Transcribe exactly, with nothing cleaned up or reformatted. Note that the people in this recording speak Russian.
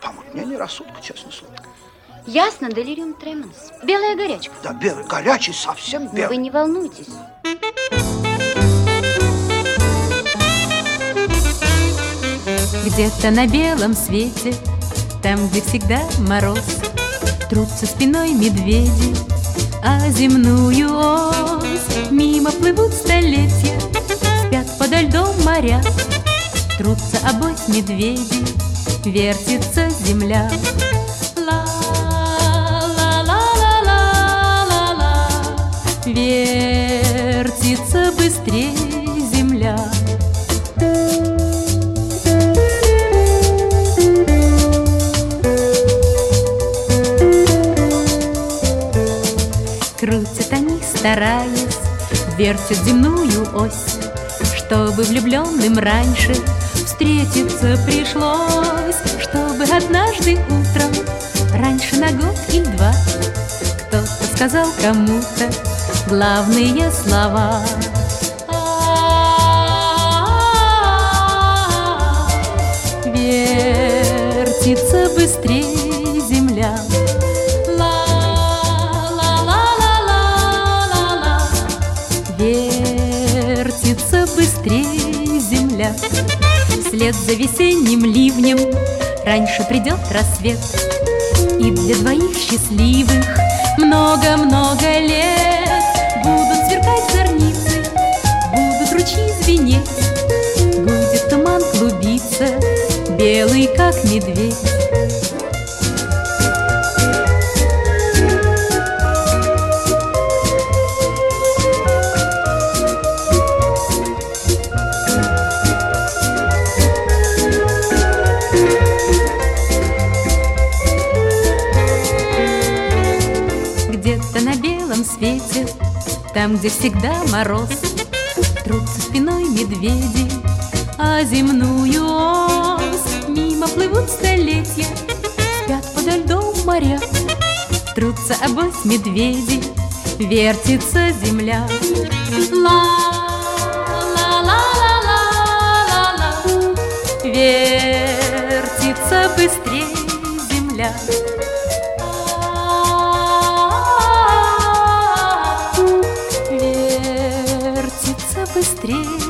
помутнение рассудка, честно слово. Ясно, делириум тременс. Белая горячка. Да, белый, горячий, совсем белый. Но вы не волнуйтесь. Где-то на белом свете, там, где всегда мороз, трутся спиной медведи, а земную ось мимо плывут столетия, спят подо льдом моря, трутся обось медведи, вертится земля. Ла-ла-ла-ла-ла-ла, вертится быстрее земля. Крутят они, стараясь, вертят земную ось, чтобы влюбленным раньше встретиться пришлось, чтобы однажды утром, раньше на год или два, кто-то сказал кому-то главные слова. Вертится быстрее земля. Вертится быстрее земля. Вслед за весенним ливнем раньше придет рассвет, и для двоих счастливых много-много лет будут сверкать зорницы, будут ручьи звенеть, будет туман клубиться, белый как медведь. Где-то на белом свете, там, где всегда мороз, трутся спиной медведи, а земную ось мимо плывут столетия, спят подо льдом моря, трутся обось медведи, вертится земля. Ла-ла-ла-ла-ла-ла, вертится быстрее земля. Вертится быстрее